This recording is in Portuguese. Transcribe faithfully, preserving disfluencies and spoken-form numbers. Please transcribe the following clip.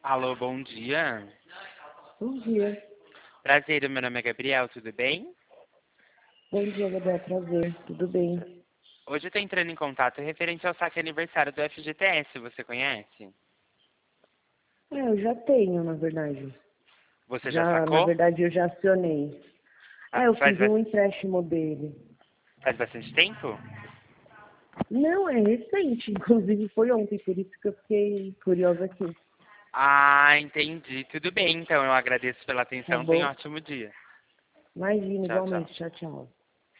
Alô, bom dia. Bom dia. Prazer, meu nome é Gabriel, tudo bem? Bom dia, Gabriel. Prazer. Tudo bem? Hoje eu tô entrando em contato referente ao saque aniversário do F G T S, você conhece? É, eu já tenho, na verdade. Você já Já, na sacou? verdade, eu já acionei. Ah, eu Faz, fiz ba- um empréstimo dele. faz bastante tempo? Não, é recente. Inclusive, foi ontem, por isso que eu fiquei curiosa aqui. Ah, entendi. Tudo bem, então eu agradeço pela Tá atenção. Tenha um bom? ótimo dia. Imagina, Tchau, tchau. igualmente. Tchau, tchau.